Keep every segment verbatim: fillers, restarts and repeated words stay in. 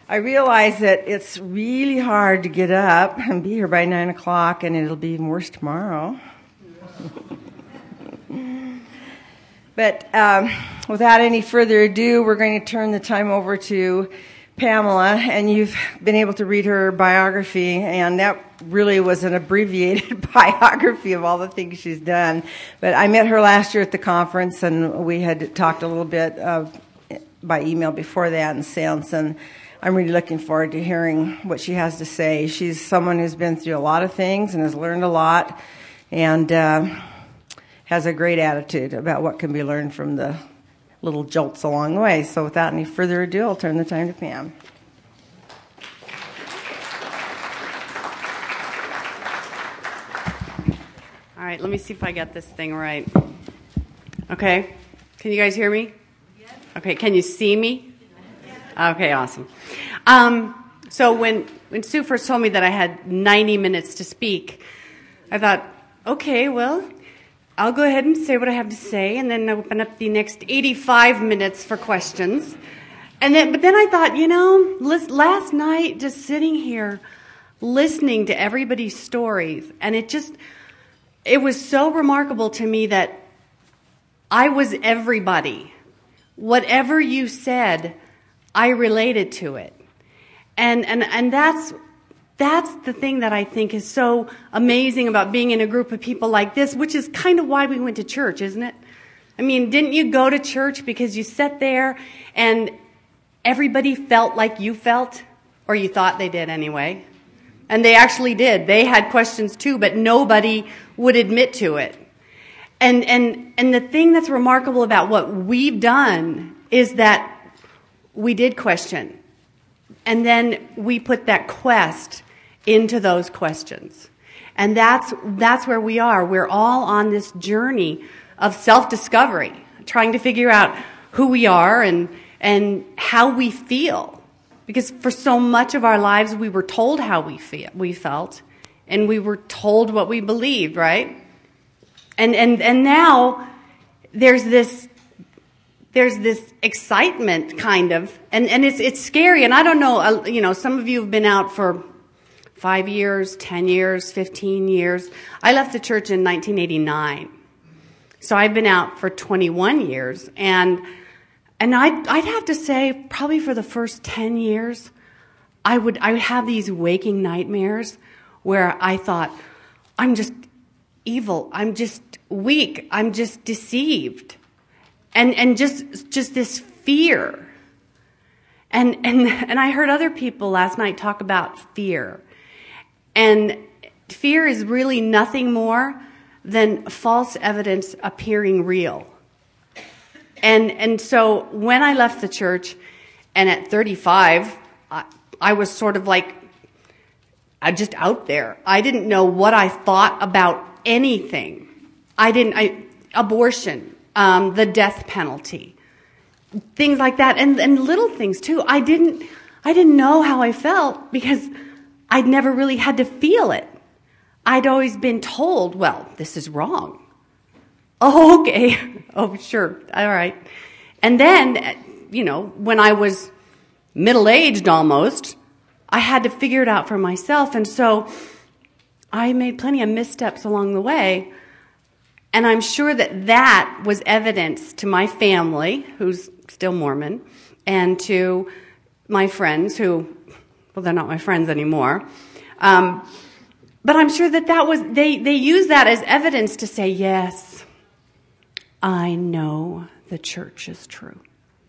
I realize that it's really hard to get up and be here by nine o'clock, and it'll be even worse tomorrow. But um, without any further ado, we're going to turn the time over to Pamela, and you've been able to read her biography, and that really was an abbreviated biography of all the things she's done. But I met her last year at the conference, and we had talked a little bit uh, by email before that and since, and I'm really looking forward to hearing what she has to say. She's someone who's been through a lot of things and has learned a lot, and uh, has a great attitude about what can be learned from the little jolts along the way. So without any further ado, I'll turn the time to Pam. All right, let me see if I got this thing right. Okay, can you guys hear me? Yes. Okay, can you see me? Yes. Okay, awesome. Um, so when, when Sue first told me that I had ninety minutes to speak, I thought, okay, well, I'll go ahead and say what I have to say, and then open up the next eighty-five minutes for questions. And then, but then I thought, you know, last night, just sitting here, listening to everybody's stories, and it just, it was so remarkable to me that I was everybody. Whatever you said, I related to it. And, and, and that's, That's the thing that I think is so amazing about being in a group of people like this, which is kind of why we went to church, isn't it? I mean, didn't you go to church because you sat there and everybody felt like you felt, or you thought they did anyway? And they actually did. They had questions too, but nobody would admit to it. And and and the thing that's remarkable about what we've done is that we did question. And then we put that quest into those questions. And that's that's where we are. We're all on this journey of self-discovery, trying to figure out who we are and and how we feel. Because for so much of our lives, we were told how we feel, we felt, and we were told what we believed, right? And and and now there's this there's this excitement, kind of, and and it's it's scary. And I don't know, uh, you know, some of you have been out for five years, ten years, fifteen years. I left the church in nineteen eighty-nine, so I've been out for twenty-one years, and and I'd I'd have to say probably for the first ten years, I would I would have these waking nightmares where I thought, I'm just evil, I'm just weak, I'm just deceived, and and just just this fear. And and and I heard other people last night talk about fear. And fear is really nothing more than false evidence appearing real. And and so when I left the church, and at thirty-five, I, I was sort of like, I just out there. I didn't know what I thought about anything. I didn't, I, abortion, um, the death penalty, things like that, and and little things too. I didn't, I didn't know how I felt because I'd never really had to feel it. I'd always been told, well, this is wrong. Oh, okay. Oh, sure. All right. And then, you know, when I was middle-aged almost, I had to figure it out for myself. And so I made plenty of missteps along the way. And I'm sure that that was evidence to my family, who's still Mormon, and to my friends who, well, they're not my friends anymore. Um, but I'm sure that that was, they, they use that as evidence to say, yes, I know the church is true.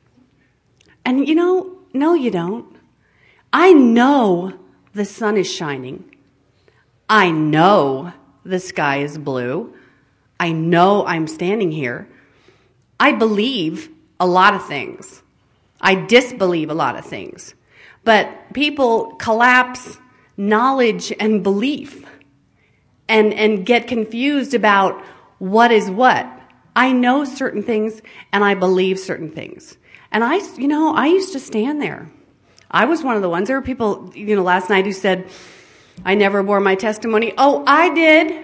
And you know, no, you don't. I know the sun is shining. I know the sky is blue. I know I'm standing here. I believe a lot of things. I disbelieve a lot of things. But people collapse knowledge and belief and, and get confused about what is what. I know certain things and I believe certain things. And I, you know, I used to stand there. I was one of the ones. There were people, you know, last night who said, I never bore my testimony. Oh, I did.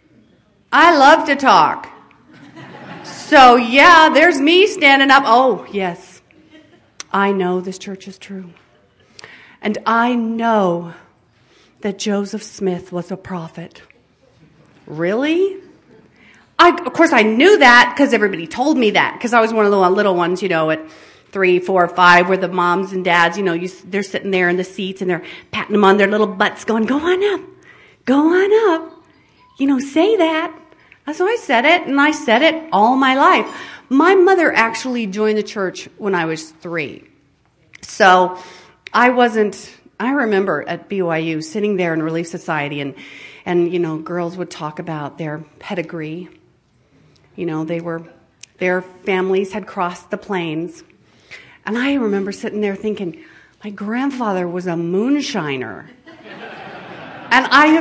I love to talk. So, yeah, there's me standing up. Oh, yes, I know this church is true. And I know that Joseph Smith was a prophet. Really? I, of course, I knew that because everybody told me that, because I was one of the little ones, you know, at three, four, five, where the moms and dads, you know, you, they're sitting there in the seats and they're patting them on their little butts going, go on up, go on up, you know, say that. So I said it, and I said it all my life. My mother actually joined the church when I was three. So I wasn't, I remember at B Y U sitting there in Relief Society, and, and, you know, girls would talk about their pedigree. You know, they were, their families had crossed the plains. And I remember sitting there thinking, my grandfather was a moonshiner. And I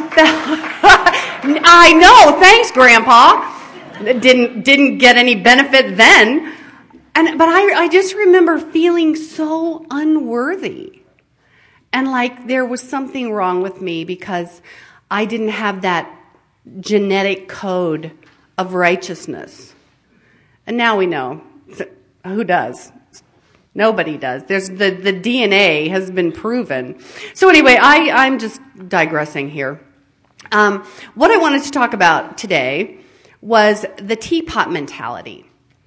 felt, I know, thanks, Grandpa. Didn't didn't get any benefit then. And but I, I just remember feeling so unworthy. And like there was something wrong with me because I didn't have that genetic code of righteousness. And now we know. Who does? Nobody does. There's the, the D N A has been proven. So anyway, I, I'm just digressing here. Um, what I wanted to talk about today was the teapot mentality.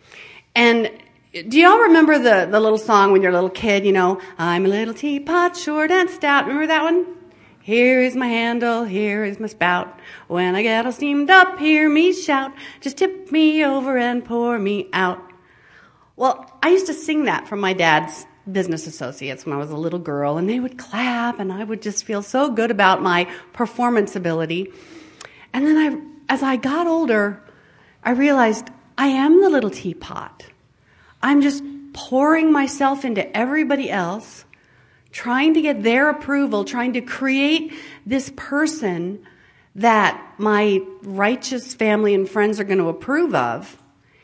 And do y'all remember the, the little song when you're a little kid, you know, I'm a little teapot, short and stout. Remember that one? Here is my handle, here is my spout. When I get all steamed up, hear me shout. Just tip me over and pour me out. Well, I used to sing that from my dad's business associates when I was a little girl, and they would clap, and I would just feel so good about my performance ability. And then I, as I got older, I realized I am the little teapot. I'm just pouring myself into everybody else, trying to get their approval, trying to create this person that my righteous family and friends are going to approve of.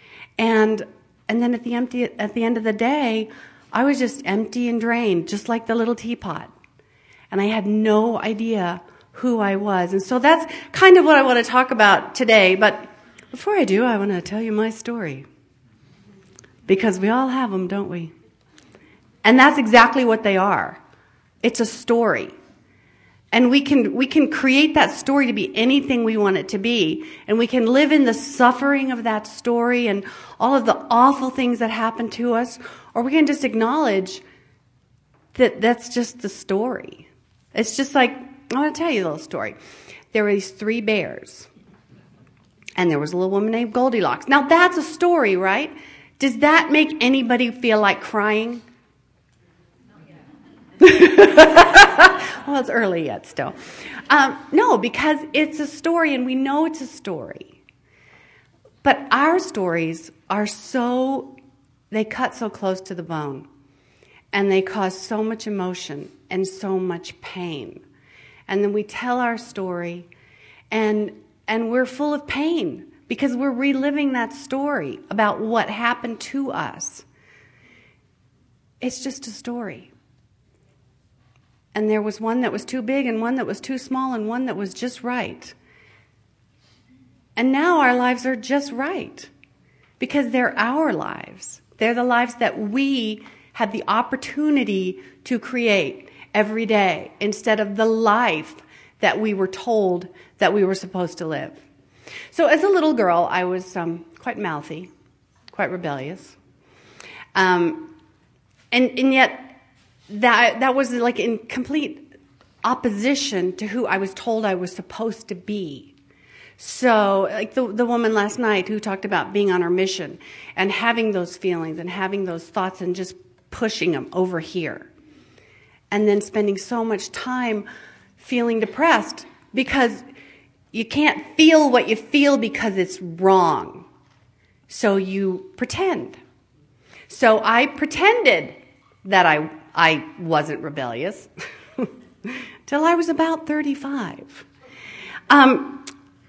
And and then at the empty at the end of the day, I was just empty and drained, just like the little teapot. And I had no idea who I was. And so that's kind of what I want to talk about today. But before I do, I want to tell you my story. Because we all have them, don't we? And that's exactly what they are. It's a story. And we can we can create that story to be anything we want it to be. And we can live in the suffering of that story and all of the awful things that happen to us. Or we can just acknowledge that that's just the story. It's just like, I want to tell you a little story. There were these three bears. And there was a little woman named Goldilocks. Now that's a story, right? Does that make anybody feel like crying? Well, it's early yet still. Um, no, because it's a story and we know it's a story. But our stories are so, they cut so close to the bone. And they cause so much emotion and so much pain. And then we tell our story and and we're full of pain because we're reliving that story about what happened to us. It's just a story. And there was one that was too big and one that was too small and one that was just right. And now our lives are just right because they're our lives. They're the lives that we had the opportunity to create every day instead of the life that we were told that we were supposed to live. So as a little girl, I was um, quite mouthy, quite rebellious. Um, and, and yet that that was like in complete opposition to who I was told I was supposed to be. So like the, the woman last night who talked about being on her mission and having those feelings and having those thoughts and just pushing them over here. And then spending so much time feeling depressed because you can't feel what you feel because it's wrong. So you pretend. So I pretended that I I wasn't rebellious till I was about thirty-five. Um,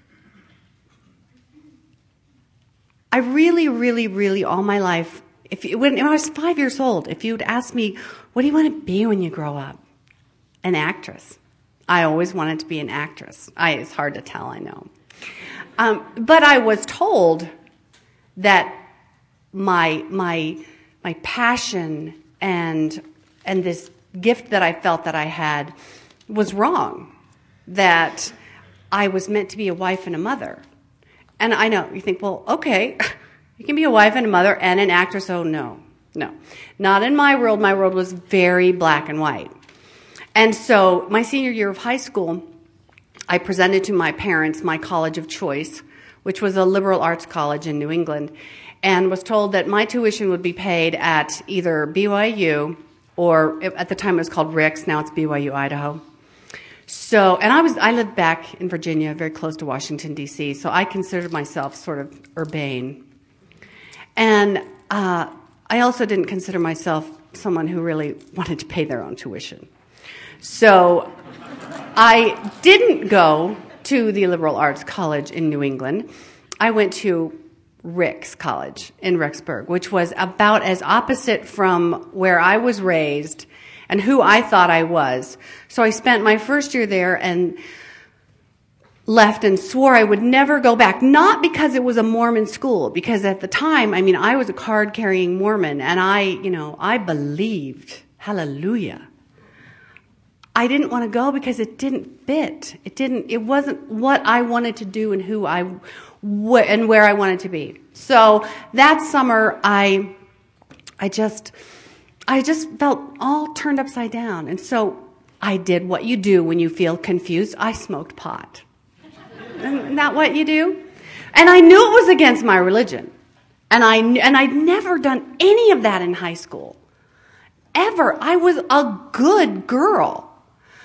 I really, really, really, all my life, if you, when, when I was five years old, if you'd ask me, what do you want to be when you grow up? An actress. I always wanted to be an actress. I, it's hard to tell, I know. Um, but I was told that my my my passion and and this gift that I felt that I had was wrong, that I was meant to be a wife and a mother. And I know, you think, well, okay, you can be a wife and a mother and an actress. Oh, no, no. Not in my world. My world was very black and white. And so my senior year of high school, I presented to my parents my college of choice, which was a liberal arts college in New England, and was told that my tuition would be paid at either B Y U or, at the time it was called Ricks, now it's B Y U Idaho. So, and I was I lived back in Virginia, very close to Washington, D C, so I considered myself sort of urbane. And uh, I also didn't consider myself someone who really wanted to pay their own tuition. So I didn't go to the liberal arts college in New England. I went to Ricks College in Rexburg, which was about as opposite from where I was raised and who I thought I was. So I spent my first year there and left and swore I would never go back, not because it was a Mormon school, because at the time, I mean, I was a card-carrying Mormon, and I, you know, I believed, hallelujah. I didn't want to go because it didn't fit. It didn't, it wasn't what I wanted to do and who I, wh- and where I wanted to be. So that summer, I, I just... I just felt all turned upside down. And so I did what you do when you feel confused. I smoked pot. Isn't that what you do? And I knew it was against my religion. And, I, and I'd never done any of that in high school. Ever. I was a good girl.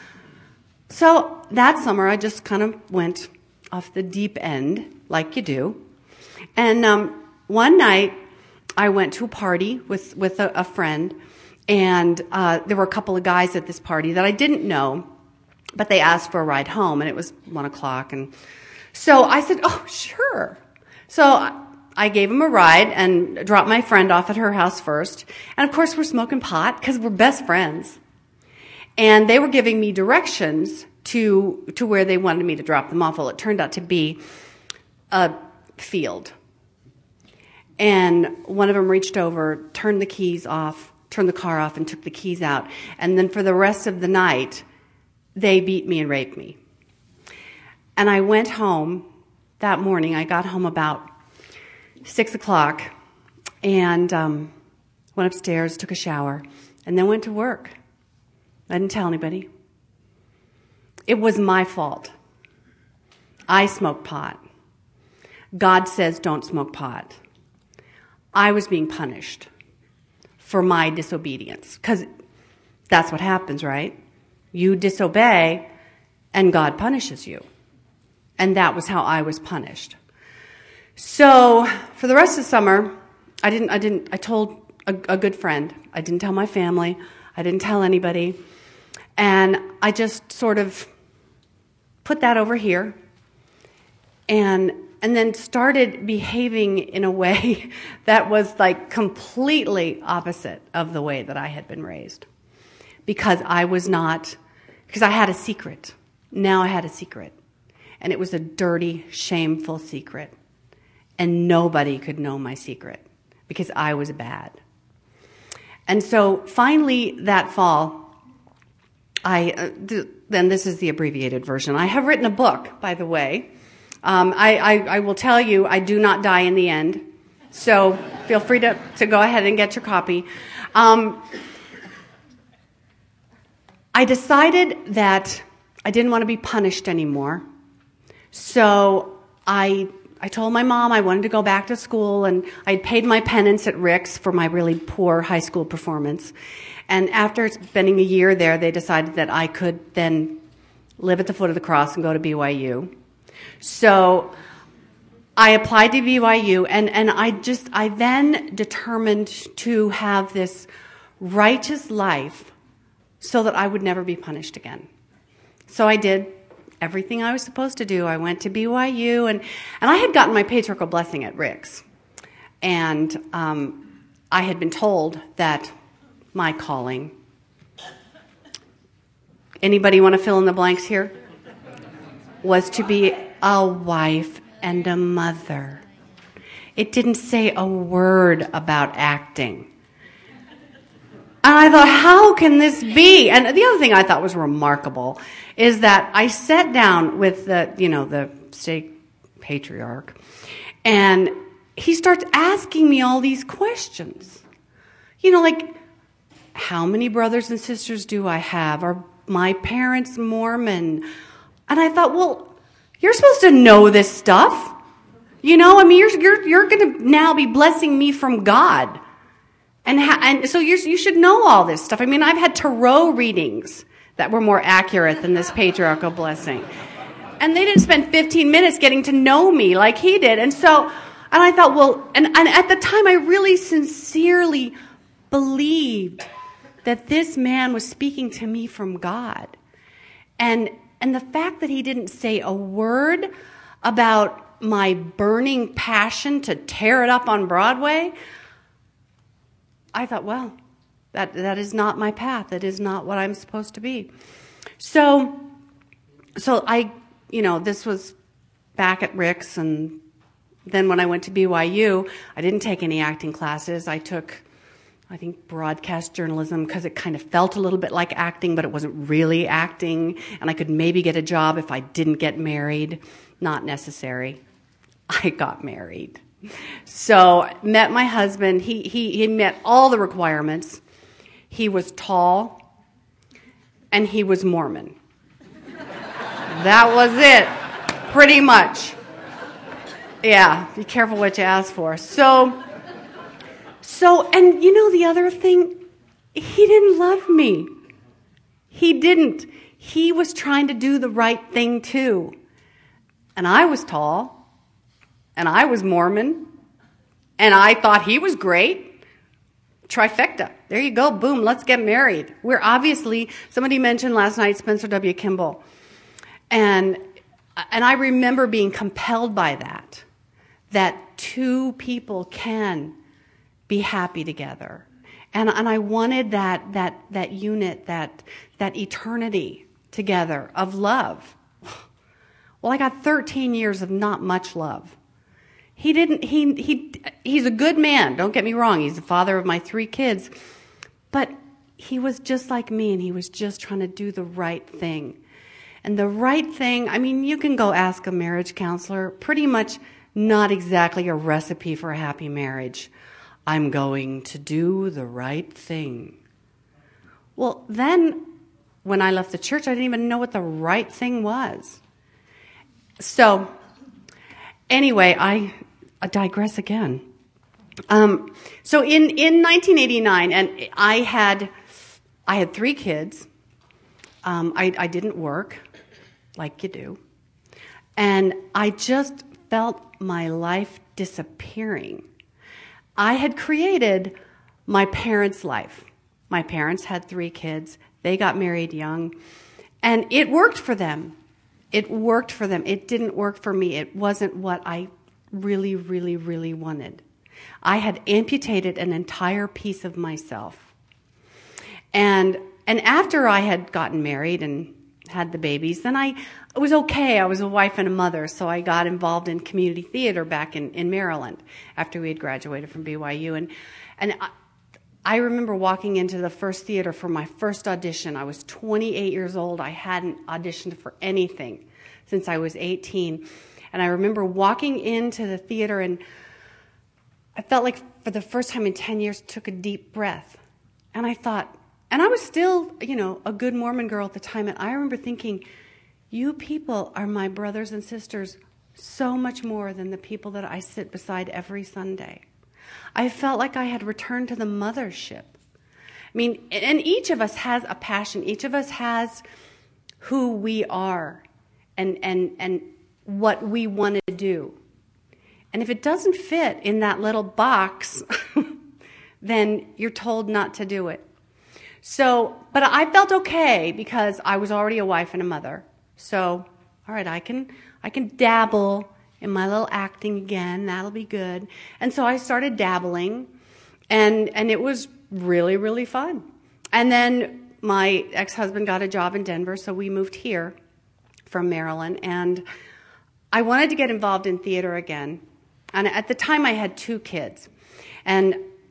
So that summer, I just kind of went off the deep end, like you do. And um, one night, I went to a party with, with a, a friend, and uh, there were a couple of guys at this party that I didn't know, but they asked for a ride home, and it was one o'clock. And so I said, oh, sure. So I gave him a ride and dropped my friend off at her house first. And, of course, we're smoking pot because we're best friends. And they were giving me directions to, to where they wanted me to drop them off. Well, it turned out to be a field. And one of them reached over, turned the keys off, turned the car off, and took the keys out. And then for the rest of the night, they beat me and raped me. And I went home that morning. I got home about six o'clock and um, went upstairs, took a shower, and then went to work. I didn't tell anybody. It was my fault. I smoked pot. God says don't smoke pot. I was being punished for my disobedience, because that's what happens, right? You disobey, and God punishes you. And that was how I was punished. So for the rest of the summer, I didn't. I didn't. I told a, a good friend. I didn't tell my family. I didn't tell anybody, and I just sort of put that over here, and. And then started behaving in a way that was like completely opposite of the way that I had been raised. Because I was not, because I had a secret. Now I had a secret. And it was a dirty, shameful secret. And nobody could know my secret because I was bad. And so finally that fall, I, uh, th- then this is the abbreviated version. I have written a book, by the way. Um, I, I, I will tell you, I do not die in the end. So feel free to, to go ahead and get your copy. Um, I decided that I didn't want to be punished anymore. So I I told my mom I wanted to go back to school, and I'd paid my penance at Ricks for my really poor high school performance. And after spending a year there, they decided that I could then live at the foot of the cross and go to B Y U. So I applied to B Y U, and, and I just, I then determined to have this righteous life so that I would never be punished again. So I did everything I was supposed to do. I went to B Y U, and, and I had gotten my patriarchal blessing at Ricks. And um, I had been told that my calling, anybody want to fill in the blanks here? Was to be a wife and a mother. It didn't say a word about acting. And I thought, how can this be? And the other thing I thought was remarkable is that I sat down with the, you know, the state patriarch, and he starts asking me all these questions. You know, like, how many brothers and sisters do I have? Are my parents Mormon? And I thought, well, you're supposed to know this stuff. You know, I mean, you're you're you're going to now be blessing me from God. And ha- and so you're, you should know all this stuff. I mean, I've had tarot readings that were more accurate than this patriarchal blessing. And they didn't spend fifteen minutes getting to know me like he did. And so, and I thought, well, and, and at the time I really sincerely believed that this man was speaking to me from God. And and the fact that he didn't say a word about my burning passion to tear it up on Broadway, I thought, well, that that is not my path. That is not what I'm supposed to be. So, so I, you know, this was back at Rick's, and then when I went to B Y U, I didn't take any acting classes. I took, I think, broadcast journalism because it kind of felt a little bit like acting, but it wasn't really acting, and I could maybe get a job if I didn't get married. Not necessary. I got married. So, met my husband. He, he, he met all the requirements. He was tall, and he was Mormon. That was it, pretty much. Yeah, be careful what you ask for. So, so, and you know the other thing? He didn't love me. He didn't. He was trying to do the right thing too. And I was tall. And I was Mormon, and I thought he was great. Trifecta. There you go. Boom. Let's get married. We're obviously, somebody mentioned last night Spencer W. Kimball. And, and I remember being compelled by that, that two people can be happy together. And, and I wanted that, that, that unit, that, that eternity together of love. Well, I got thirteen years of not much love. He didn't, he, he, he's a good man, don't get me wrong. He's the father of my three kids. But he was just like me, and he was just trying to do the right thing. And the right thing, I mean, you can go ask a marriage counselor, pretty much not exactly a recipe for a happy marriage. I'm going to do the right thing. Well, then, when I left the church, I didn't even know what the right thing was. So, anyway, I, I digress again. Um, so in, in nineteen eighty-nine, and I had I had three kids. Um, I, I didn't work like you do, and I just felt my life disappearing. I had created my parents' life. My parents had three kids. They got married young, and it worked for them. It worked for them. It didn't work for me. It wasn't what I really, really, really wanted. I had amputated an entire piece of myself. And and after I had gotten married and had the babies, then I it was okay. I was a wife and a mother, so I got involved in community theater back in, in Maryland after we had graduated from B Y U. And and I, I remember walking into the first theater for my first audition. I was twenty-eight years old. I hadn't auditioned for anything since I was eighteen. And I remember walking into the theater, and I felt like for the first time in ten years, took a deep breath. And I thought, and I was still, you know, a good Mormon girl at the time, and I remember thinking, you people are my brothers and sisters so much more than the people that I sit beside every Sunday. I felt like I had returned to the mothership. I mean, and each of us has a passion. Each of us has who we are and and and what we want to do. And if it doesn't fit in that little box, then you're told not to do it. So, but I felt okay because I was already a wife and a mother. So, all right, I can I can dabble in my little acting again. That'll be good. And so I started dabbling, and and it was really, really fun. And then my ex-husband got a job in Denver, so we moved here from Maryland, and I wanted to get involved in theater again. And at the time, I had two kids. And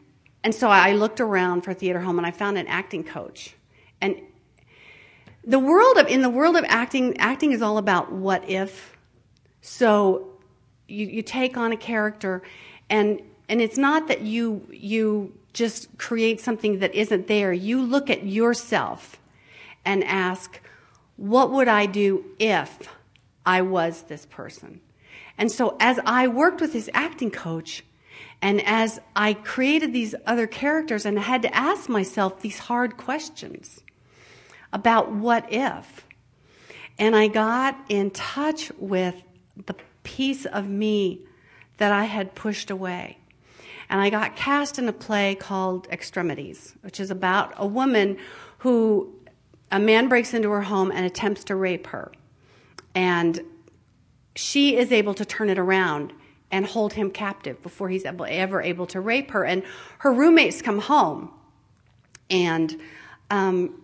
and so I looked around for a theater home, and I found an acting coach. And the world of in the world of acting, acting is all about what if. So you, you take on a character, and and it's not that you you just create something that isn't there. You look at yourself and ask, what would I do if I was this person? And so as I worked with this acting coach, and as I created these other characters and had to ask myself these hard questions about what if, and I got in touch with the piece of me that I had pushed away. And I got cast in a play called Extremities, which is about a woman who, a man breaks into her home and attempts to rape her. And she is able to turn it around and hold him captive before he's able, ever able to rape her. And her roommates come home, and um,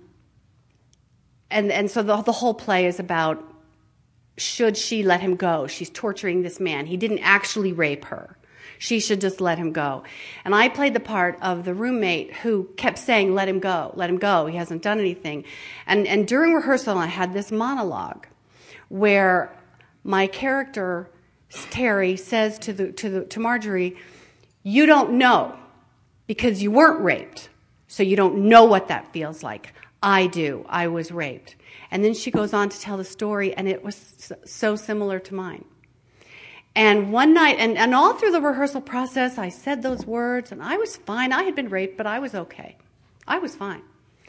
and and so the the whole play is about, should she let him go? She's torturing this man. He didn't actually rape her. She should just let him go. And I played the part of the roommate who kept saying, let him go, let him go. He hasn't done anything. And and during rehearsal, I had this monologue where my character, Terry, says to the to the to Marjorie, you don't know because you weren't raped, so you don't know what that feels like. I do. I was raped. And then she goes on to tell the story, and it was so similar to mine. And one night, and, and all through the rehearsal process, I said those words, and I was fine. I had been raped, but I was okay. I was fine.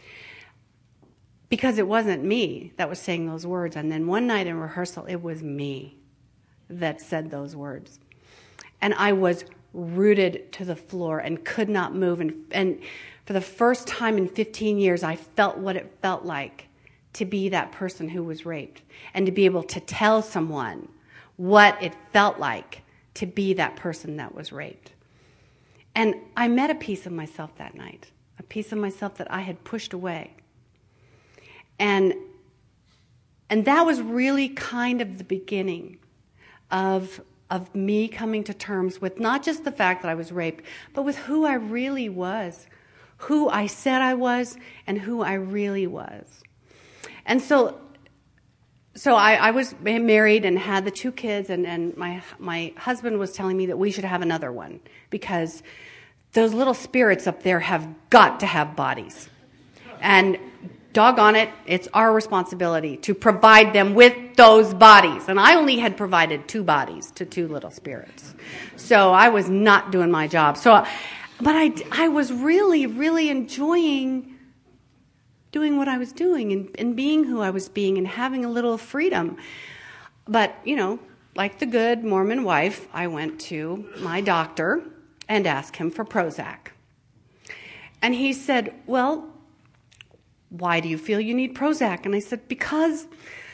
Because it wasn't me that was saying those words. And then one night in rehearsal, it was me that said those words. And I was rooted to the floor and could not move. And, and for the first time in fifteen years, I felt what it felt like to be that person who was raped, and to be able to tell someone what it felt like to be that person that was raped. And I met a piece of myself that night, a piece of myself that I had pushed away. And and that was really kind of the beginning of of me coming to terms with not just the fact that I was raped, but with who I really was, who I said I was, and who I really was. And so So I, I was married and had the two kids, and, and my my husband was telling me that we should have another one because those little spirits up there have got to have bodies. And doggone it, it's our responsibility to provide them with those bodies. And I only had provided two bodies to two little spirits. So I was not doing my job. So, but I, I was really, really enjoying doing what I was doing and, and being who I was being and having a little freedom. But, you know, like the good Mormon wife, I went to my doctor and asked him for Prozac. And he said, well, why do you feel you need Prozac? And I said, because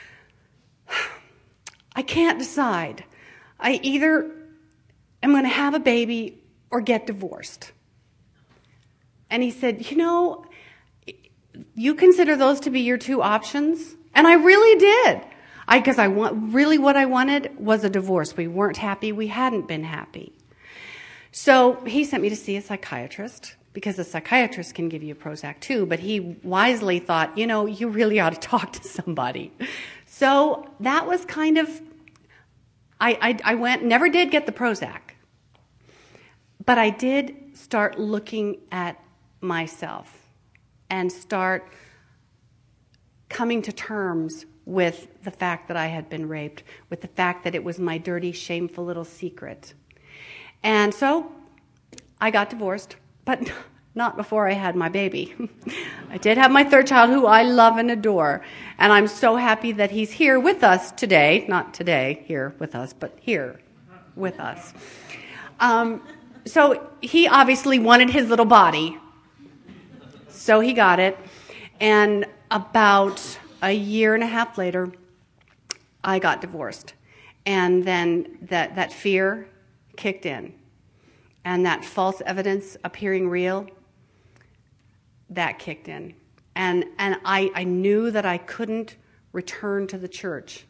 I can't decide. I either am going to have a baby or get divorced. And he said, you know, you consider those to be your two options? And I really did. I because I want really what I wanted was a divorce. We weren't happy. We hadn't been happy. So he sent me to see a psychiatrist because a psychiatrist can give you Prozac too. But he wisely thought, you know, you really ought to talk to somebody. So that was kind of. I I, I went. Never did get the Prozac. But I did start looking at myself and start coming to terms with the fact that I had been raped, with the fact that it was my dirty, shameful little secret. And so I got divorced, but not before I had my baby. I did have my third child, who I love and adore, and I'm so happy that he's here with us today. Not today, here with us, but here with us. Um, so he obviously wanted his little body. So he got it, and about a year and a half later, I got divorced. And then that, that fear kicked in, and that false evidence appearing real, that kicked in. And, and I, I knew that I couldn't return to the church,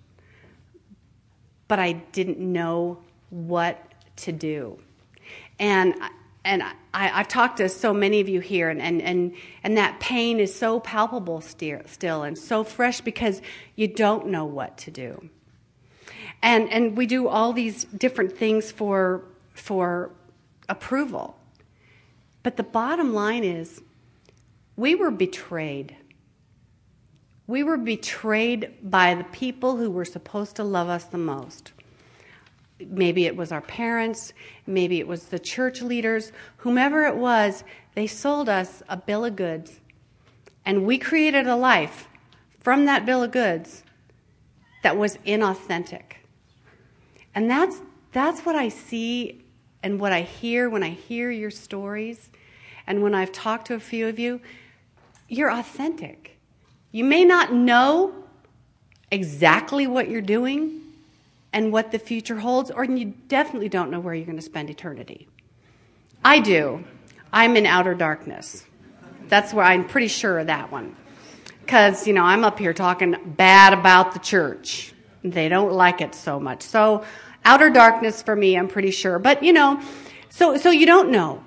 but I didn't know what to do. And and I, I've talked to so many of you here, and, and, and, and that pain is so palpable still, still and so fresh because you don't know what to do. And and we do all these different things for for approval. But the bottom line is we were betrayed. We were betrayed by the people who were supposed to love us the most. Maybe it was our parents, maybe it was the church leaders, whomever it was, they sold us a bill of goods. And we created a life from that bill of goods that was inauthentic. And that's that's what I see and what I hear when I hear your stories. And when I've talked to a few of you, you're authentic. You may not know exactly what you're doing and what the future holds, or you definitely don't know where you're going to spend eternity. I do. I'm in outer darkness. That's where I'm pretty sure of that one. Because, you know, I'm up here talking bad about the church. They don't like it so much. So outer darkness for me, I'm pretty sure. But, you know, so so you don't know.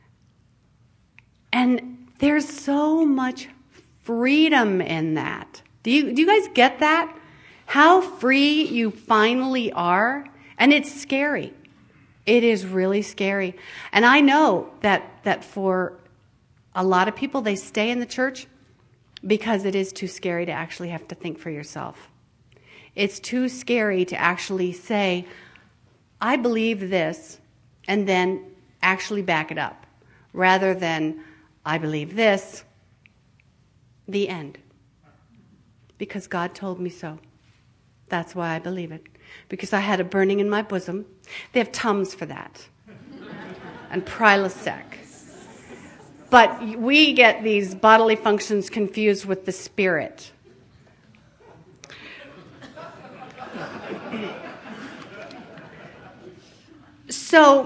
And there's so much freedom in that. Do you do you guys get that? How free you finally are? And it's scary. It is really scary. And I know that that for a lot of people, they stay in the church because it is too scary to actually have to think for yourself. It's too scary to actually say, I believe this, and then actually back it up, rather than, I believe this, the end. Because God told me so. That's why I believe it. Because I had a burning in my bosom. They have Tums for that. And Prilosec. But we get these bodily functions confused with the spirit. So,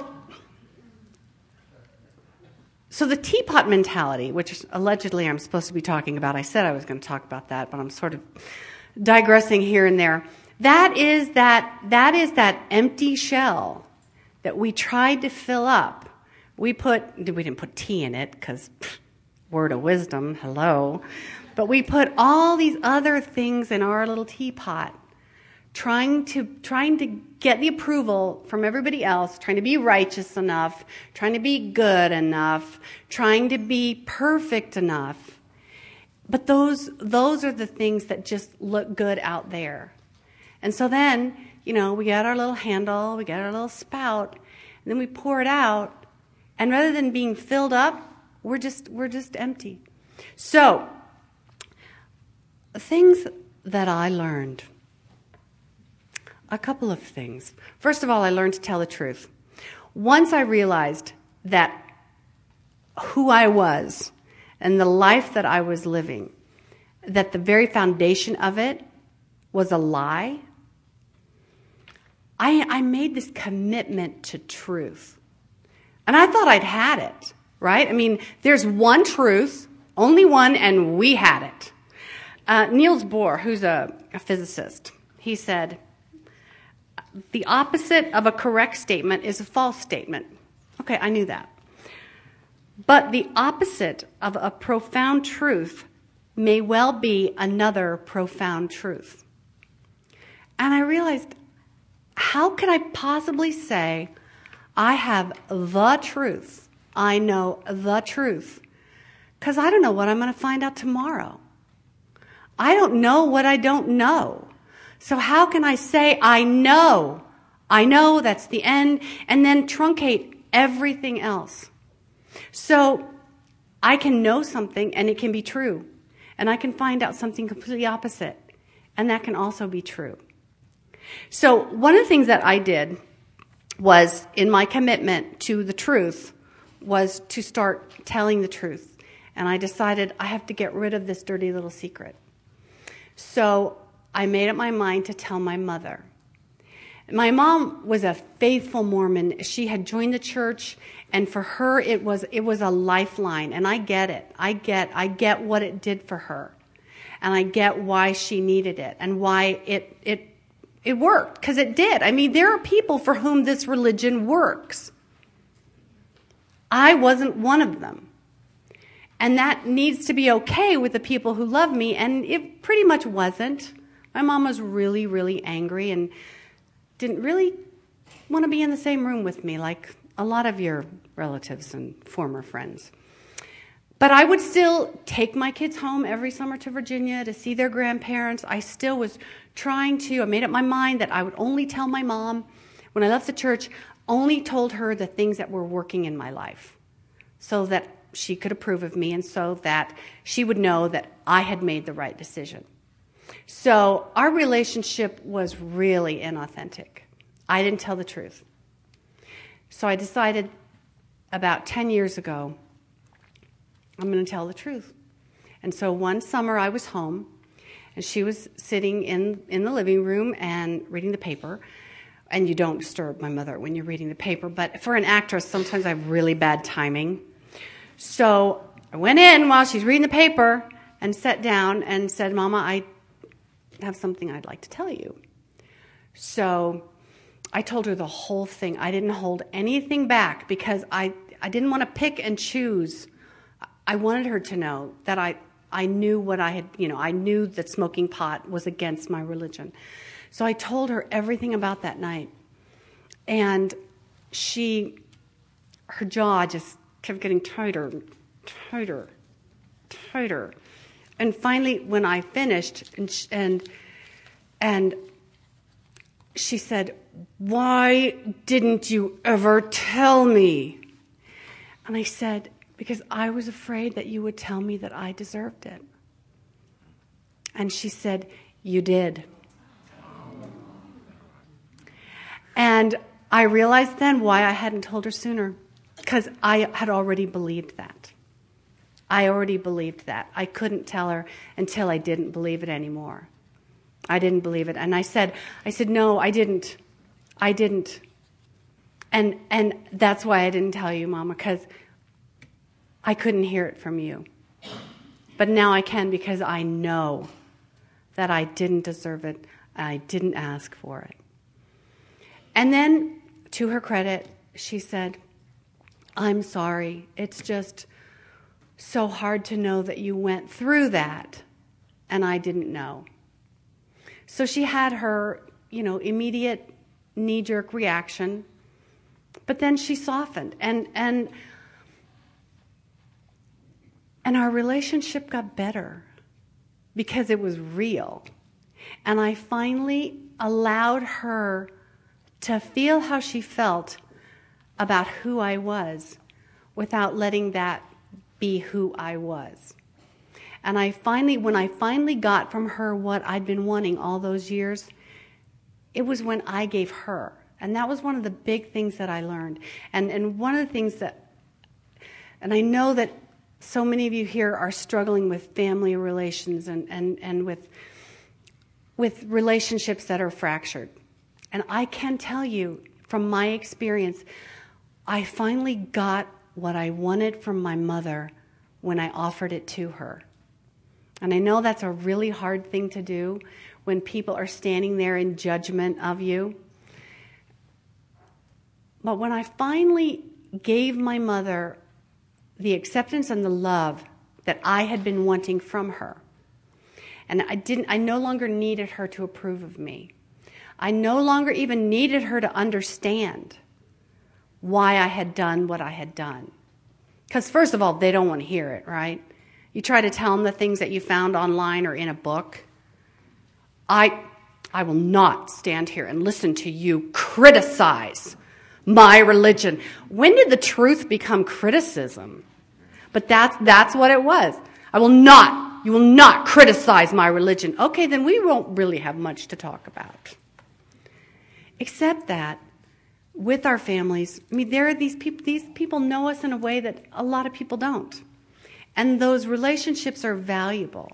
so the teapot mentality, which allegedly I'm supposed to be talking about, I said I was going to talk about that, but I'm sort of digressing here and there. That is that that is that empty shell that we tried to fill up. We put we didn't put tea in it because word of wisdom, hello, but we put all these other things in our little teapot, trying to trying to get the approval from everybody else, trying to be righteous enough, trying to be good enough, trying to be perfect enough. But those those are the things that just look good out there. And so then, you know, we get our little handle, we get our little spout, and then we pour it out, and rather than being filled up, we're just we're just empty. So, things that I learned. A couple of things. First of all, I learned to tell the truth. Once I realized that who I was and the life that I was living, that the very foundation of it was a lie, I, I made this commitment to truth. And I thought I'd had it, right? I mean, there's one truth, only one, and we had it. Uh, Niels Bohr, who's a, a physicist, he said, the opposite of a correct statement is a false statement. Okay, I knew that. But the opposite of a profound truth may well be another profound truth. And I realized, how could I possibly say, I have the truth, I know the truth? Because I don't know what I'm going to find out tomorrow. I don't know what I don't know. So how can I say, I know, I know that's the end, and then truncate everything else? So I can know something, and it can be true. And I can find out something completely opposite, and that can also be true. So one of the things that I did was, in my commitment to the truth, was to start telling the truth. And I decided I have to get rid of this dirty little secret. So I made up my mind to tell my mother. My mom was a faithful Mormon. She had joined the church, and for her it was it was a lifeline. And I get it. I get I get what it did for her, and I get why she needed it and why it it it worked, because it did. I mean, there are people for whom this religion works. I wasn't one of them. And that needs to be okay with the people who love me, and it pretty much wasn't. My mom was really, really angry and didn't really want to be in the same room with me like a lot of your relatives and former friends. But I would still take my kids home every summer to Virginia to see their grandparents. I still was trying to, I made up my mind that I would only tell my mom, when I left the church, only told her the things that were working in my life so that she could approve of me and so that she would know that I had made the right decision. So our relationship was really inauthentic. I didn't tell the truth. So I decided about ten years ago, I'm going to tell the truth. And so one summer I was home, and she was sitting in, in the living room and reading the paper. And you don't disturb my mother when you're reading the paper, but for an actress, sometimes I have really bad timing. So I went in while she's reading the paper and sat down and said, Mama, I have something I'd like to tell you. So I told her the whole thing. I didn't hold anything back because I, I didn't want to pick and choose. I wanted her to know that I, I knew what I had, you know, I knew that smoking pot was against my religion. So I told her everything about that night. And she, her jaw just kept getting tighter, tighter, tighter. And finally, when I finished, and she, and and she said, "Why didn't you ever tell me?" And I said, "Because I was afraid that you would tell me that I deserved it." And she said, "You did." And I realized then why I hadn't told her sooner, because I had already believed that. I already believed that. I couldn't tell her until I didn't believe it anymore. I didn't believe it. And I said, I said, no, I didn't. I didn't. And and that's why I didn't tell you, Mama, because I couldn't hear it from you. But now I can, because I know that I didn't deserve it. I didn't ask for it. And then, to her credit, she said, I'm sorry. It's just so hard to know that you went through that, and I didn't know. So she had her, you know, immediate knee-jerk reaction, but then she softened, and and and our relationship got better because it was real. And I finally allowed her to feel how she felt about who I was without letting that be who I was. And I finally, when I finally got from her what I'd been wanting all those years, it was when I gave her. And that was one of the big things that I learned. And and one of the things that, and I know that so many of you here are struggling with family relations and, and, and with, with relationships that are fractured. And I can tell you from my experience, I finally got what I wanted from my mother when I offered it to her. And I know that's a really hard thing to do when people are standing there in judgment of you. But when I finally gave my mother the acceptance and the love that I had been wanting from her, and I didn't, I no longer needed her to approve of me. I no longer even needed her to understand why I had done what I had done. Because first of all, they don't want to hear it, right? You try to tell them the things that you found online or in a book. I, I will not stand here and listen to you criticize my religion. When did the truth become criticism? But that's, that's what it was. I will not, you will not criticize my religion. Okay, then we won't really have much to talk about. Except that with our families, I mean, there are these people, these people know us in a way that a lot of people don't. And those relationships are valuable.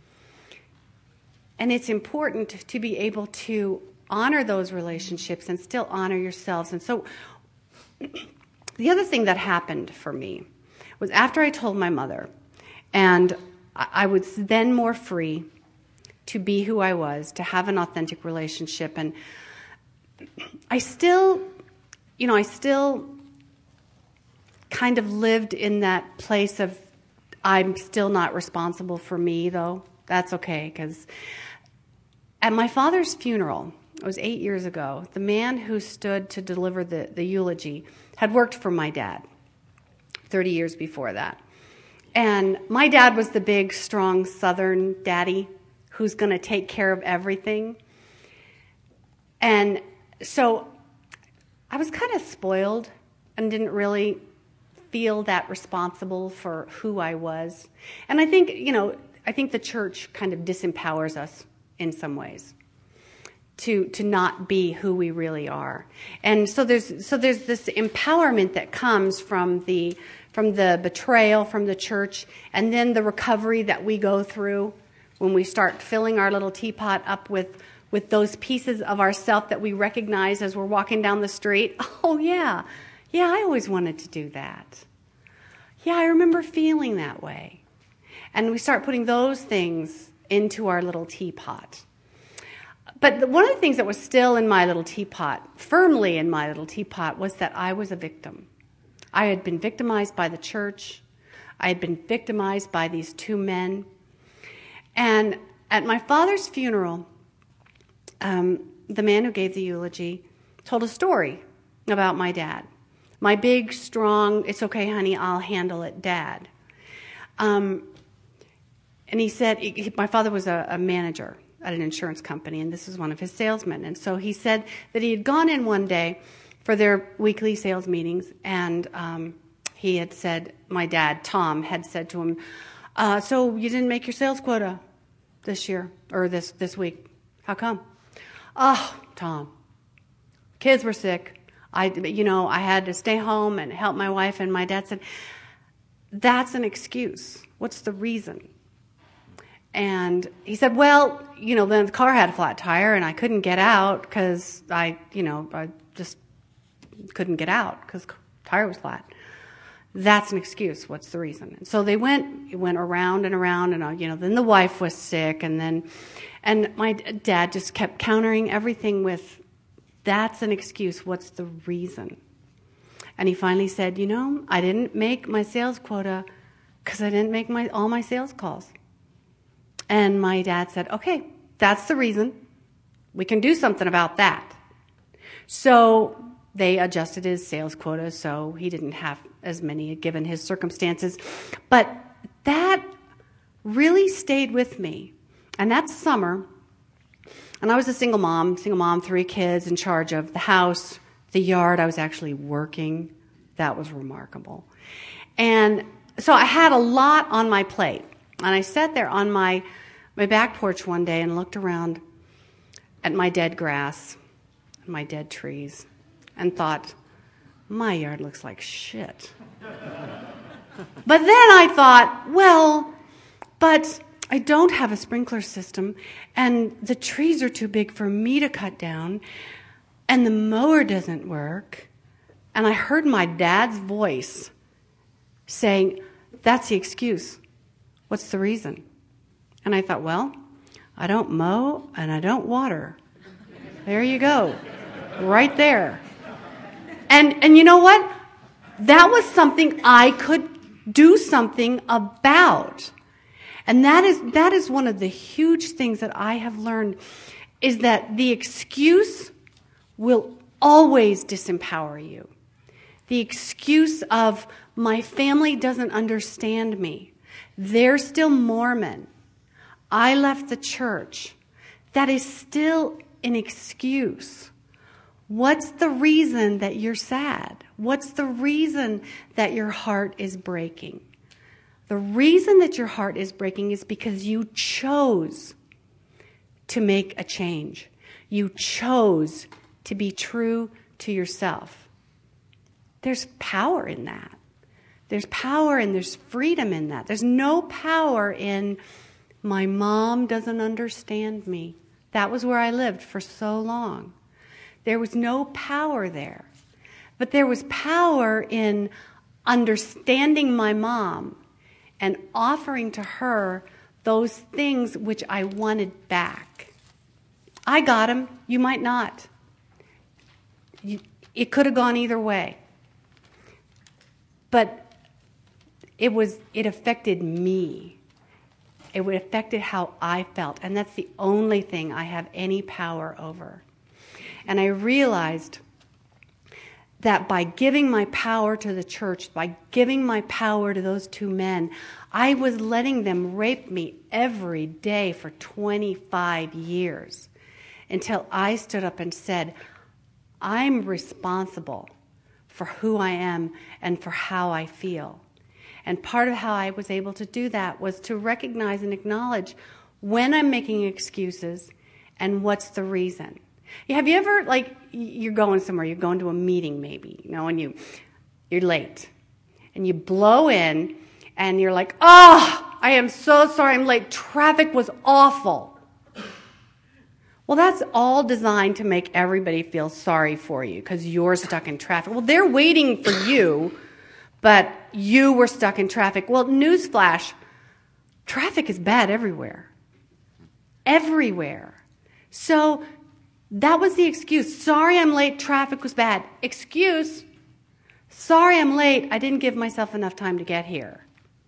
And it's important to be able to honor those relationships and still honor yourselves. And so the other thing that happened for me was after I told my mother, and I was then more free to be who I was, to have an authentic relationship. And I still, you know, I still kind of lived in that place of, I'm still not responsible for me, though. That's okay, because at my father's funeral, it was eight years ago, the man who stood to deliver the, the eulogy had worked for my dad thirty years before that. And my dad was the big, strong Southern daddy who's going to take care of everything. And so I was kind of spoiled and didn't really feel that responsible for who I was. And I think, you know, I think the church kind of disempowers us in some ways to to not be who we really are. And so there's so there's this empowerment that comes from the from the betrayal from the church, and then the recovery that we go through when we start filling our little teapot up with with those pieces of ourself that we recognize as we're walking down the street. Oh, yeah. Yeah, I always wanted to do that. Yeah, I remember feeling that way. And we start putting those things into our little teapot. But one of the things that was still in my little teapot, firmly in my little teapot, was that I was a victim. I had been victimized by the church. I had been victimized by these two men. And at my father's funeral, um, the man who gave the eulogy told a story about my dad. My big, strong, it's okay, honey, I'll handle it, dad. Um, and he said, he, my father was a, a manager at an insurance company, and this is one of his salesmen. And so he said that he had gone in one day for their weekly sales meetings, and um, he had said, my dad, Tom, had said to him, uh, so you didn't make your sales quota this year, or this, this week. How come? Oh, Tom, kids were sick. I, you know, I had to stay home and help my wife, and my dad said, that's an excuse. What's the reason? And he said, well, you know, then the car had a flat tire, and I couldn't get out because I, you know, I just couldn't get out because the tire was flat. That's an excuse. What's the reason? And so they went, went around and around, and, uh, you know, then the wife was sick, and then, and my dad just kept countering everything with, that's an excuse. What's the reason? And he finally said, you know, I didn't make my sales quota because I didn't make my all my sales calls. And my dad said, okay, that's the reason. We can do something about that. So they adjusted his sales quota so he didn't have as many given his circumstances. But that really stayed with me. And that summer, and I was a single mom, single mom, three kids, in charge of the house, the yard. I was actually working. That was remarkable. And so I had a lot on my plate. And I sat there on my, my back porch one day and looked around at my dead grass, my dead trees, and thought, my yard looks like shit. But then I thought, well, but I don't have a sprinkler system, and the trees are too big for me to cut down, and the mower doesn't work. And I heard my dad's voice saying, that's the excuse. What's the reason? And I thought, well, I don't mow and I don't water. There you go. Right there. And and you know what? That was something I could do something about. And that is that is one of the huge things that I have learned, is that the excuse will always disempower you. The excuse of, my family doesn't understand me. They're still Mormon. I left the church. That is still an excuse. What's the reason that you're sad? What's the reason that your heart is breaking? The reason that your heart is breaking is because you chose to make a change. You chose to be true to yourself. There's power in that. There's power and there's freedom in that. There's no power in, my mom doesn't understand me. That was where I lived for so long. There was no power there. But there was power in understanding my mom and offering to her those things which I wanted back. I got them. You might not. You, it could have gone either way. but it was it affected me. It affected how I felt, and that's the only thing I have any power over. And I realized that by giving my power to the church, by giving my power to those two men, I was letting them rape me every day for twenty-five years until I stood up and said, I'm responsible for who I am and for how I feel. And part of how I was able to do that was to recognize and acknowledge when I'm making excuses and what's the reason. Have you ever, like, you're going somewhere, you're going to a meeting maybe, you know, and you, you're late. And you blow in, and you're like, oh, I am so sorry I'm late. Traffic was awful. Well, that's all designed to make everybody feel sorry for you because you're stuck in traffic. Well, they're waiting for you, but you were stuck in traffic. Well, newsflash, traffic is bad everywhere. Everywhere. So that was the excuse. Sorry I'm late, traffic was bad. Excuse, sorry I'm late, I didn't give myself enough time to get here.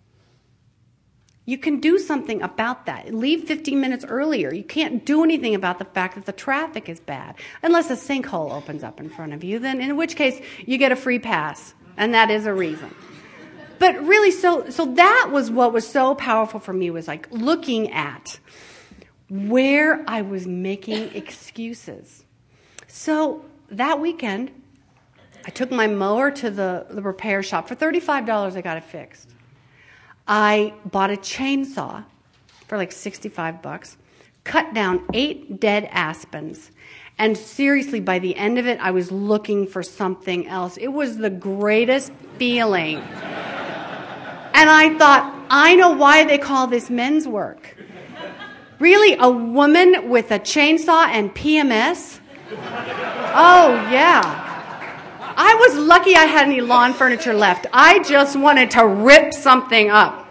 You can do something about that. Leave fifteen minutes earlier. You can't do anything about the fact that the traffic is bad. Unless a sinkhole opens up in front of you, then in which case you get a free pass. And that is a reason. But really, so so that was what was so powerful for me, was like looking at where I was making excuses. So that weekend, I took my mower to the, the repair shop. For thirty-five dollars, I got it fixed. I bought a chainsaw for like sixty-five bucks, cut down eight dead aspens, and seriously, by the end of it, I was looking for something else. It was the greatest feeling. And I thought, I know why they call this men's work. Really, a woman with a chainsaw and P M S? Oh, yeah. I was lucky I had any lawn furniture left. I just wanted to rip something up.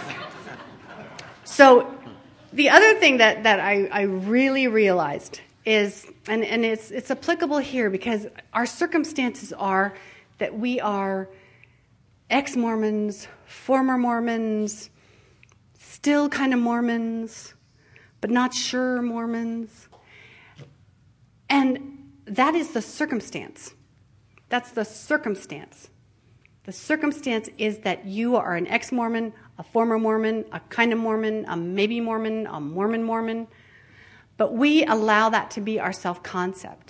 So the other thing that, that I, I really realized is, and, and it's, it's applicable here because our circumstances are that we are ex-Mormons, former Mormons, still kind of Mormons, but not sure Mormons. And that is the circumstance. That's the circumstance. The circumstance is that you are an ex-Mormon, a former Mormon, a kind of Mormon, a maybe Mormon, a Mormon Mormon. But we allow that to be our self-concept.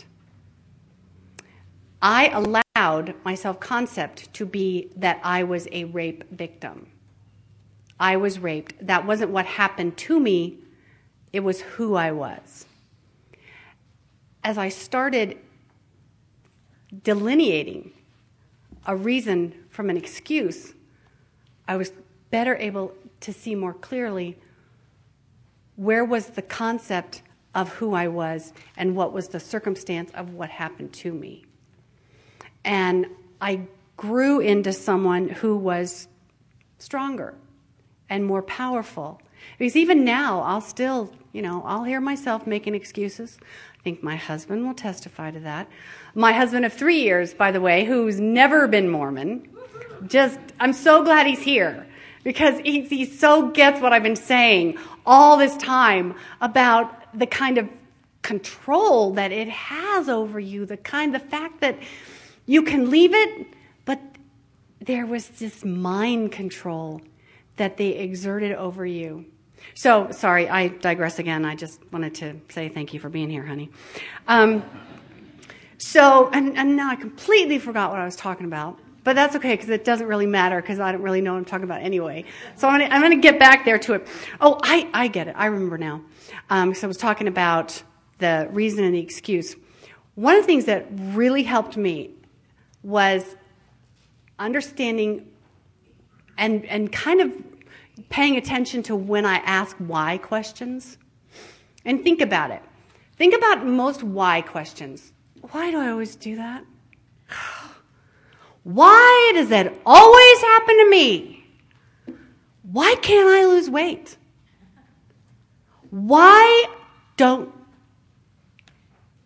I allowed my self-concept to be that I was a rape victim. I was raped. That wasn't what happened to me. It was who I was. As I started delineating a reason from an excuse, I was better able to see more clearly where was the concept of who I was and what was the circumstance of what happened to me. And I grew into someone who was stronger and more powerful. Because even now, I'll still, you know, I'll hear myself making excuses. I think my husband will testify to that. My husband of three years, by the way, who's never been Mormon, just, I'm so glad he's here because he, he so gets what I've been saying all this time about the kind of control that it has over you, the kind, the fact that you can leave it, but there was this mind control that they exerted over you. So, sorry, I digress again. I just wanted to say thank you for being here, honey. Um, so, and, and now I completely forgot what I was talking about, but that's okay because it doesn't really matter because I don't really know what I'm talking about anyway. So I'm going to I'm going to get back there to it. Oh, I, I get it. I remember now. Um, so I was talking about the reason and the excuse. One of the things that really helped me was understanding and and kind of paying attention to when I ask why questions. And think about it. Think about most why questions. Why do I always do that? Why does that always happen to me? Why can't I lose weight? Why don't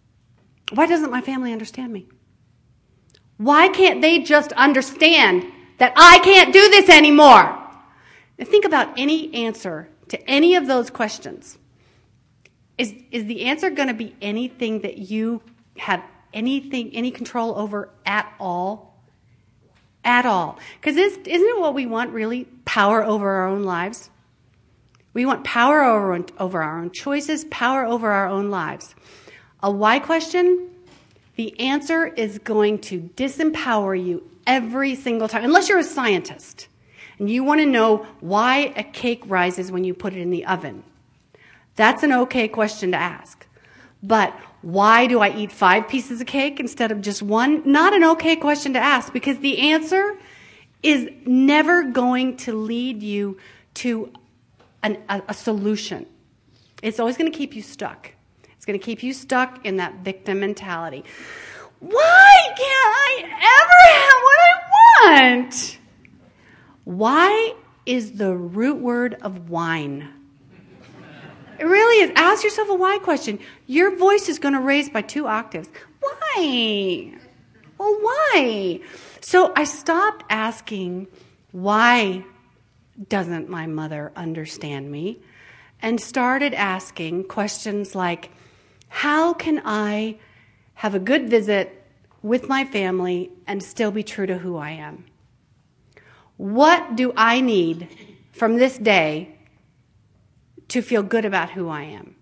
Why doesn't my family understand me? Why can't they just understand that I can't do this anymore. Now think about any answer to any of those questions. Is, is the answer going to be anything that you had anything, any control over at all? At all. Because isn't it what we want, really? Power over our own lives? We want power over, over our own choices, power over our own lives. A why question, the answer is going to disempower you every single time, unless you're a scientist and you want to know why a cake rises when you put it in the oven. That's an okay question to ask. But why do I eat five pieces of cake instead of just one? Not an okay question to ask, because the answer is never going to lead you to an, a, a solution. It's always going to keep you stuck. It's going to keep you stuck in that victim mentality. Why can't I ever have what I want? Why is the root word of whine. It really is. Ask yourself a why question. Your voice is going to raise by two octaves. Why? Well, why? So I stopped asking, why doesn't my mother understand me? And started asking questions like, how can I have a good visit with my family and still be true to who I am? What do I need from this day to feel good about who I am?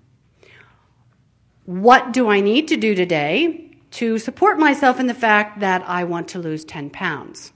What do I need to do today to support myself in the fact that I want to lose ten pounds?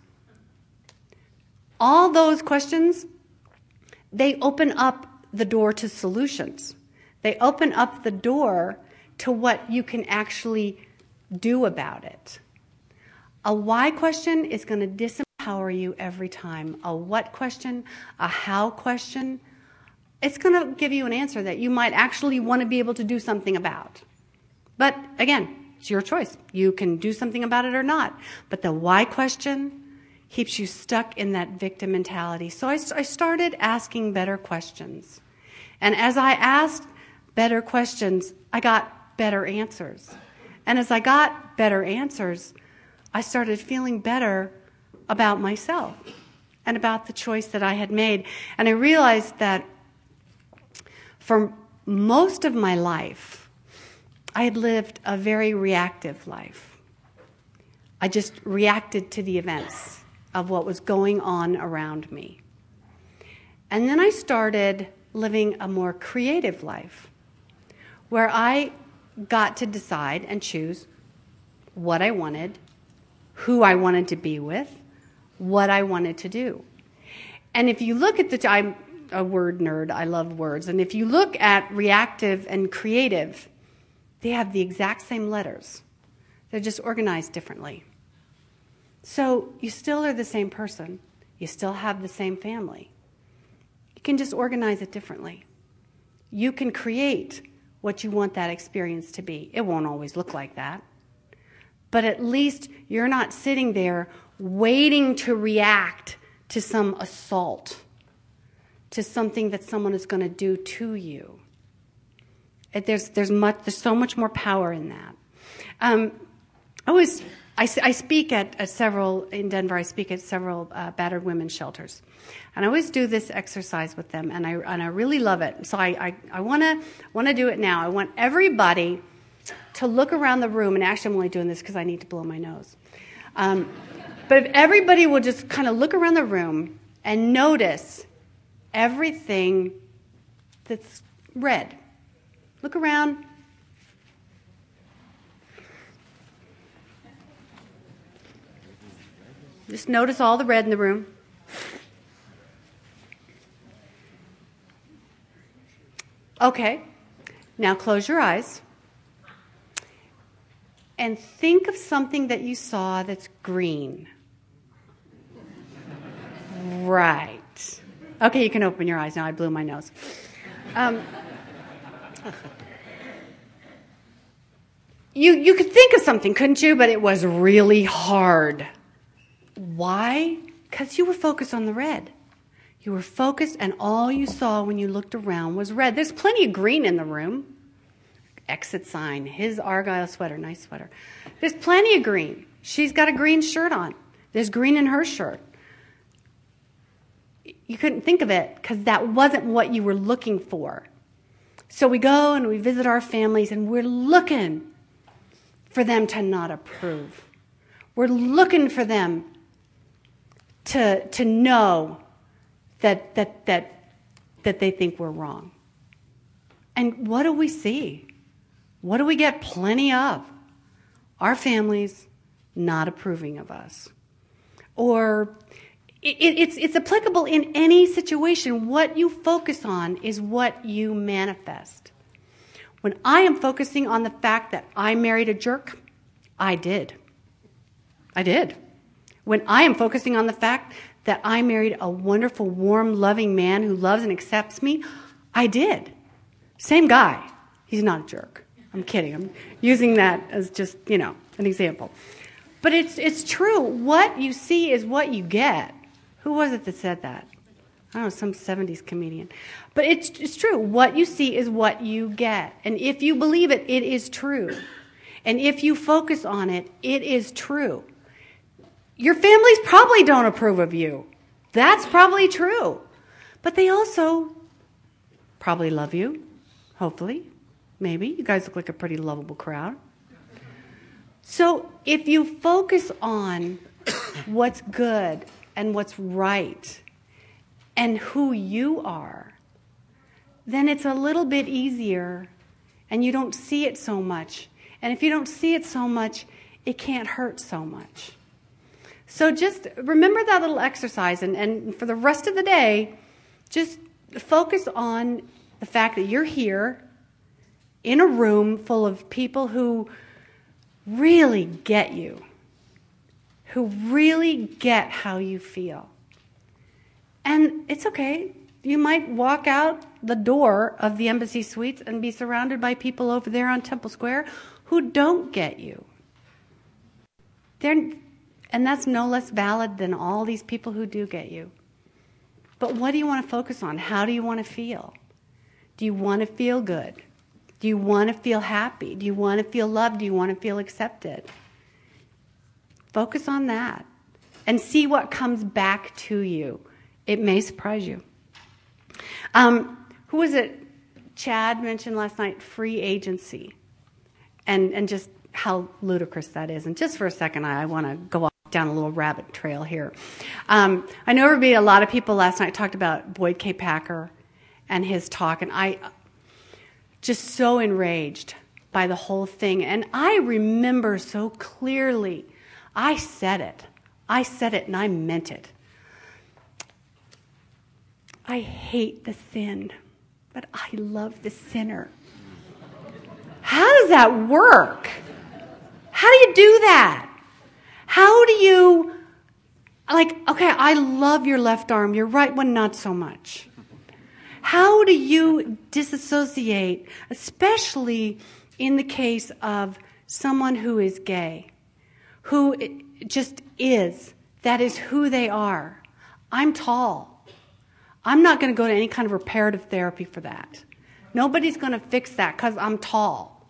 All those questions, they open up the door to solutions. They open up the door to what you can actually do about it. A why question is going to disempower you every time. A what question, a how question, it's going to give you an answer that you might actually want to be able to do something about. But again, it's your choice. You can do something about it or not. But the why question keeps you stuck in that victim mentality. So I, I started asking better questions. And as I asked better questions, I got better answers. And as I got better answers, I started feeling better about myself and about the choice that I had made. And I realized that for most of my life, I had lived a very reactive life. I just reacted to the events of what was going on around me. And then I started living a more creative life, where I got to decide and choose what I wanted, who I wanted to be with, what I wanted to do. And if you look at the, I'm a word nerd, I love words, and if you look at reactive and creative, they have the exact same letters. They're just organized differently. So you still are the same person. You still have the same family. You can just organize it differently. You can create what you want that experience to be. It won't always look like that. But at least you're not sitting there waiting to react to some assault, to something that someone is going to do to you. It, there's there's much there's so much more power in that. Um, I was I, I speak at, at several in Denver. I speak at several uh, battered women's shelters, and I always do this exercise with them, and I and I really love it. So I I, I want to want to do it now. I want everybody to look around the room, and actually I'm only doing this because I need to blow my nose. Um, but if everybody will just kind of look around the room and notice everything that's red. Look around. Just notice all the red in the room. Okay. Now close your eyes. And think of something that you saw that's green. Right. Okay, you can open your eyes now. I blew my nose. Um, you you could think of something, couldn't you? But it was really hard. Why? Because you were focused on the red. You were focused, and all you saw when you looked around was red. There's plenty of green in the room. Exit sign, his Argyle sweater, nice sweater. There's plenty of green. She's got a green shirt on. There's green in her shirt. you couldn't think of it because that wasn't what you were looking for. So we go and we visit our families and we're looking for them to not approve. We're looking for them to, to know that, that, that, that they think we're wrong. And what do we see? What do we get plenty of? Our families not approving of us. Or it, it's, it's applicable in any situation. What you focus on is what you manifest. When I am focusing on the fact that I married a jerk, I did. I did. When I am focusing on the fact that I married a wonderful, warm, loving man who loves and accepts me, I did. Same guy. He's not a jerk. I'm kidding. I'm using that as just, you know, an example. But it's it's true. What you see is what you get. Who was it that said that? I don't know, some seventies comedian. But it's it's true. What you see is what you get. And if you believe it, it is true. And if you focus on it, it is true. Your families probably don't approve of you. That's probably true. But they also probably love you, hopefully. Maybe. You guys look like a pretty lovable crowd. So if you focus on what's good and what's right and who you are, then it's a little bit easier and you don't see it so much. And if you don't see it so much, it can't hurt so much. So just remember that little exercise, and, and for the rest of the day, just focus on the fact that you're here in a room full of people who really get you, who really get how you feel. And it's okay. You might walk out the door of the Embassy Suites and be surrounded by people over there on Temple Square who don't get you. They're, and that's no less valid than all these people who do get you. But what do you want to focus on? How do you want to feel? Do you want to feel good? Do you want to feel happy? Do you want to feel loved? Do you want to feel accepted? Focus on that and see what comes back to you. It may surprise you. Um, who was it? Chad mentioned last night free agency and, and just how ludicrous that is. And just for a second, I, I want to go off down a little rabbit trail here. Um, I know everybody, a lot of people last night talked about Boyd K. Packer and his talk, and I just so enraged by the whole thing. And I remember so clearly, I said it. I said it and I meant it. I hate the sin, but I love the sinner. How does that work? How do you do that? How do you, like, okay, I love your left arm, your right one not so much. How do you disassociate, especially in the case of someone who is gay, who just is, that is who they are? I'm tall. I'm not going to go to any kind of reparative therapy for that. Nobody's going to fix that because I'm tall.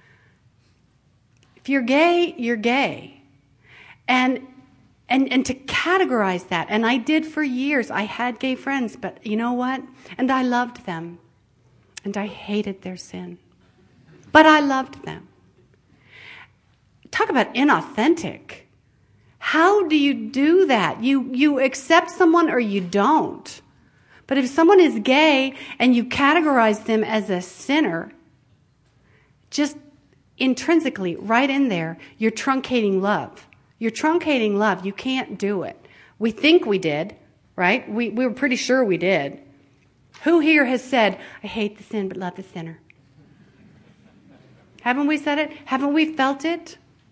If you're gay, you're gay. And And and to categorize that, and I did for years. I had gay friends, but you know what? And I loved them. And I hated their sin. But I loved them. Talk about inauthentic. How do you do that? You you accept someone or you don't. But if someone is gay and you categorize them as a sinner, just intrinsically, right in there, you're truncating love. You're truncating love. You can't do it. We think we did, right? We, we were pretty sure we did. Who here has said, I hate the sin but love the sinner? Haven't we said it? Haven't we felt it?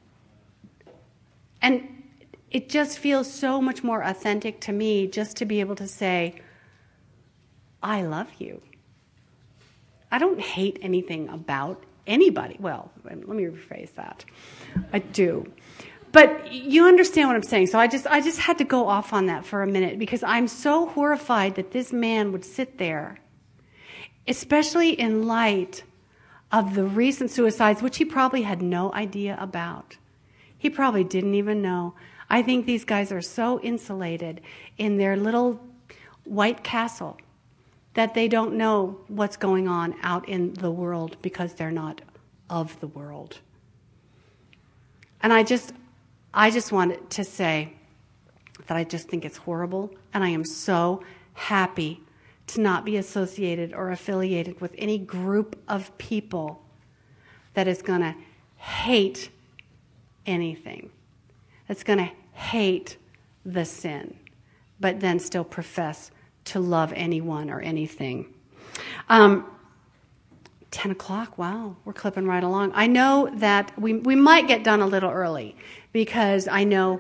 And it just feels so much more authentic to me just to be able to say, I love you. I don't hate anything about anybody. Well, let me rephrase that. I do. But you understand what I'm saying. So I just I just had to go off on that for a minute because I'm so horrified that this man would sit there, especially in light of the recent suicides, which he probably had no idea about. He probably didn't even know. I think these guys are so insulated in their little White Castle, that they don't know what's going on out in the world because they're not of the world. And I just, I just wanted to say that I just think it's horrible, and I am so happy to not be associated or affiliated with any group of people that is going to hate anything, that's going to hate the sin, but then still profess to love anyone or anything. Um, ten o'clock, wow, we're clipping right along. I know that we we might get done a little early because I know...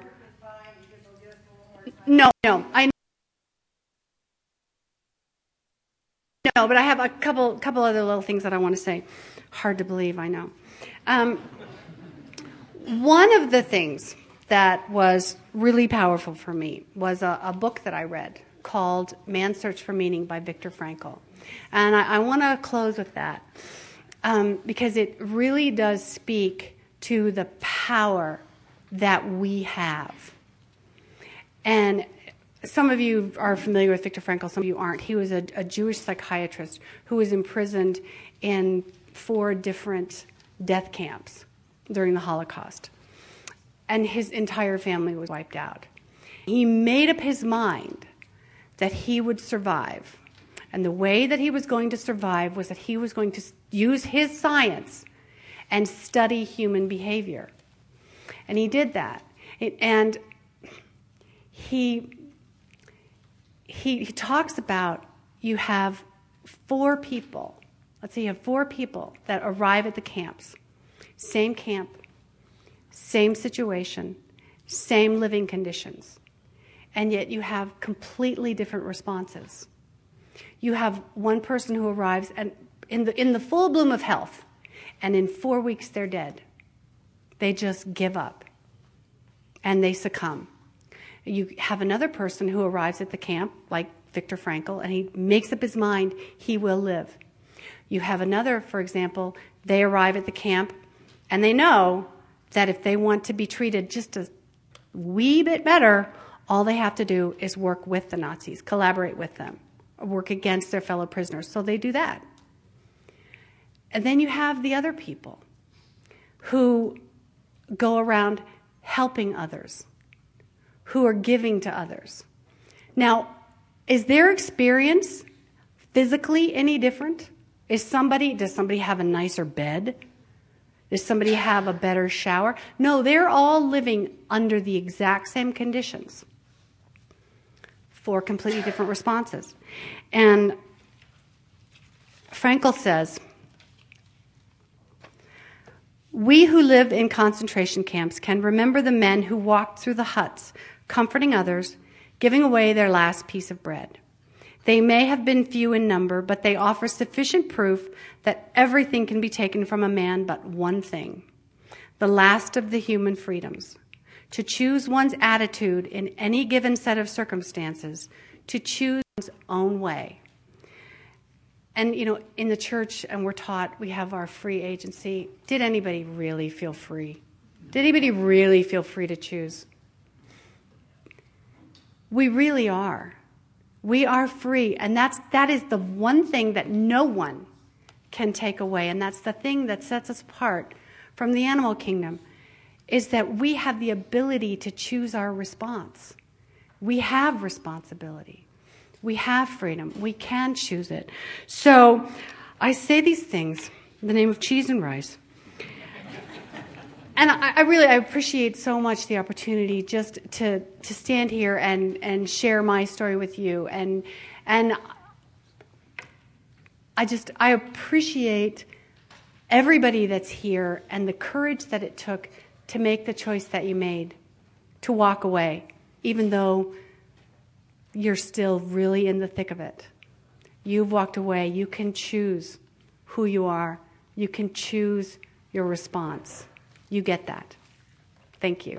No, no, I No, but I have a couple couple other little things that I want to say. Hard to believe, I know. Um, one of the things that was really powerful for me was a, a book that I read called Man's Search for Meaning by Viktor Frankl. And I, I want to close with that um, because it really does speak to the power that we have. And some of you are familiar with Viktor Frankl, some of you aren't. He was a, a Jewish psychiatrist who was imprisoned in four different death camps during the Holocaust. And his entire family was wiped out. He made up his mind that he would survive. And the way that he was going to survive was that he was going to use his science and study human behavior. And he did that. It, and he... He, he talks about you have four people. Let's say you have four people that arrive at the camps. Same camp, same situation, same living conditions. And yet you have completely different responses. You have one person who arrives and in the, in the full bloom of health, and in four weeks they're dead. They just give up, and they succumb. You have another person who arrives at the camp, like Viktor Frankl, and he makes up his mind he will live. You have another, for example, they arrive at the camp, and they know that if they want to be treated just a wee bit better, all they have to do is work with the Nazis, collaborate with them, or work against their fellow prisoners. So they do that. And then you have the other people who go around helping others, who are giving to others. Now, is their experience physically any different? Is somebody, does somebody have a nicer bed? Does somebody have a better shower? No, they're all living under the exact same conditions for completely different responses. And Frankl says, we who live in concentration camps can remember the men who walked through the huts, comforting others, giving away their last piece of bread. They may have been few in number, but they offer sufficient proof that everything can be taken from a man but one thing, the last of the human freedoms, to choose one's attitude in any given set of circumstances, to choose one's own way. And, you know, in the church, and we're taught, we have our free agency. Did anybody really feel free? Did anybody really feel free to choose? We really are. We are free, and that's that is the one thing that no one can take away, and that's the thing that sets us apart from the animal kingdom, is that we have the ability to choose our response. We have responsibility. We have freedom. We can choose it. So I say these things in the name of cheese and rice. And I, I really I appreciate so much the opportunity just to, to stand here and, and share my story with you. And and I just I appreciate everybody that's here and the courage that it took to make the choice that you made, to walk away, even though you're still really in the thick of it. You've walked away. You can choose who you are. You can choose your response. You get that. Thank you.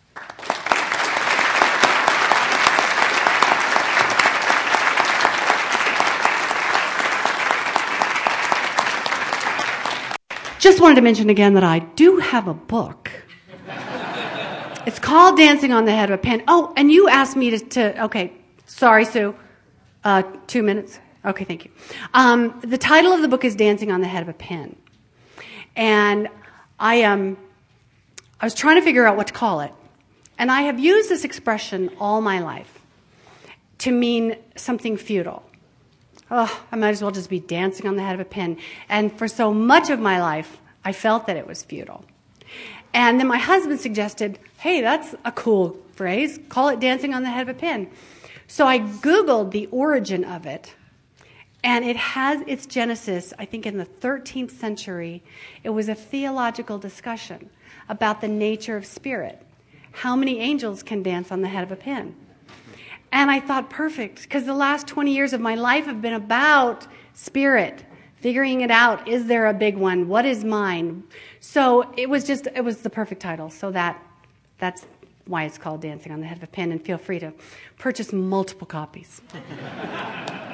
Just wanted to mention again that I do have a book. It's called Dancing on the Head of a Pin. Oh, and you asked me to, to okay, sorry, Sue. Uh, two minutes? Okay, thank you. Um, the title of the book is Dancing on the Head of a Pin. And I, um, I was trying to figure out what to call it. And I have used this expression all my life to mean something futile. Oh, I might as well just be dancing on the head of a pin. And for so much of my life, I felt that it was futile. And then my husband suggested, hey, that's a cool phrase. Call it dancing on the head of a pin. So I Googled the origin of it. And it has its genesis, I think, in the thirteenth century. It was a theological discussion about the nature of spirit. How many angels can dance on the head of a pin? And I thought, perfect, because the last twenty years of my life have been about spirit, figuring it out. Is there a big one? What is mine? So it was just, it was the perfect title. So that that's why it's called Dancing on the Head of a Pin. And feel free to purchase multiple copies.